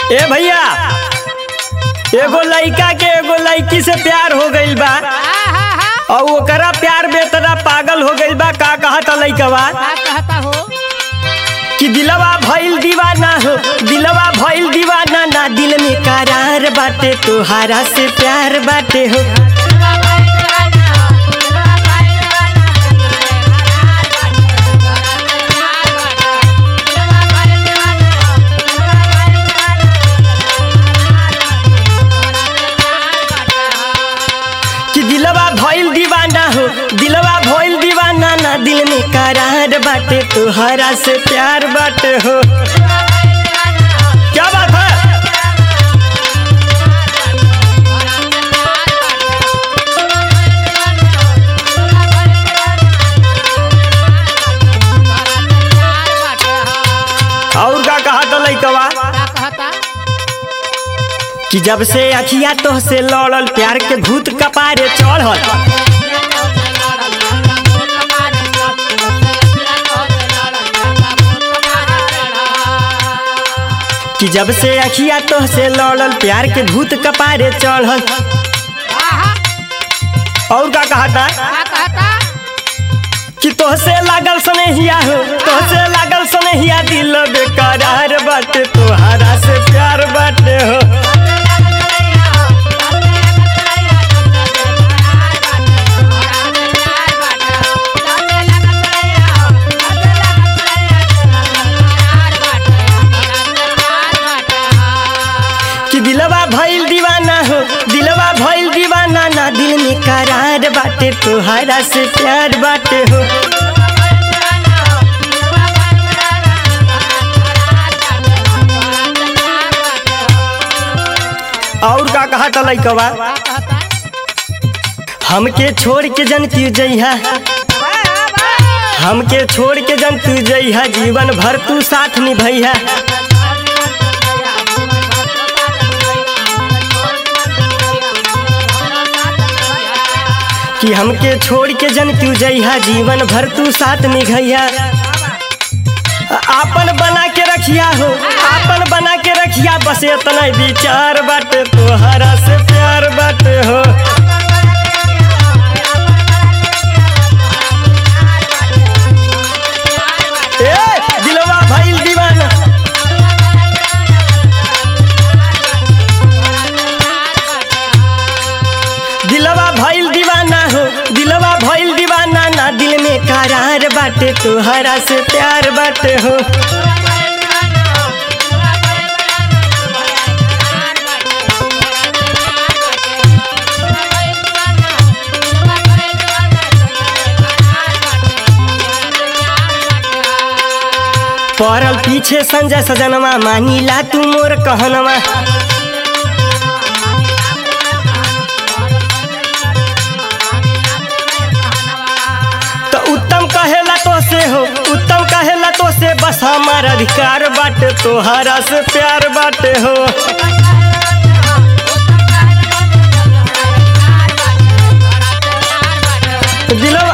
ए भैया, एगो लड़का के एगो लड़की से प्यार हो गइल बा और ओकरा प्यार बेतरा पागल हो गइल बा। का कहता लड़कवा हो कि दिलवा भइल दीवाना हो, दिलवा भइल दीवाना ना, दिल में करार बाटे तोहारा से प्यार बाटे हो। कि दिलवा भइल दीवाना हो, दिलवा भइल दीवाना ना, दिल में करार बाटे तोहरा से प्यार बाटे हो। क्या बात है? और का कहा तो लइकवा कि जब से अखिया तो से लड़ल, प्यार के भूत कपारे चढ़ल। कि जब से अखिया तो से लड़ल, प्यार के भूत कपारे चढ़ल। और का कहता कि तोहसे लागल सनेहिया हो, तोहसे लागल सनेहिया, दिल बेकरार बाटे तोहरा से प्यार बाटे हो। कि दिलवा भइल दीवाना हो, दिलवा भइल दीवाना ना, दिल में करार बाटे तोहरा से प्यार बाटे हो। और का कहा था लइकवा, हमके छोड़ के जन तू जइहा, हमके छोड़ के जन तू जइहा, जीवन भर तू साथ निभैहा। कि हमके छोड़ के जन तू जइहा, जीवन भर तू साथ निभैहा। आपन बना के रखिया हो, आपन बना के रखिया, बस इतना विचार बाटे तोहरा से प्यार बाटे हो। ए दिलवा भइल दीवाना, दिलवा भइल दीवाना हो, दिलवा भइल दीवाना ना, दिल में करार बाटे तोहरा से प्यार बाटे हो। पड़ल पीछे संजय सजनवा, मानीला तू मोर कहनवा। तो उत्तम कहेला तो से हो, उत्तम कहेला तो से, बस हमार अधिकार बाटे तोहरा से प्यार बाटे हो। दिलवा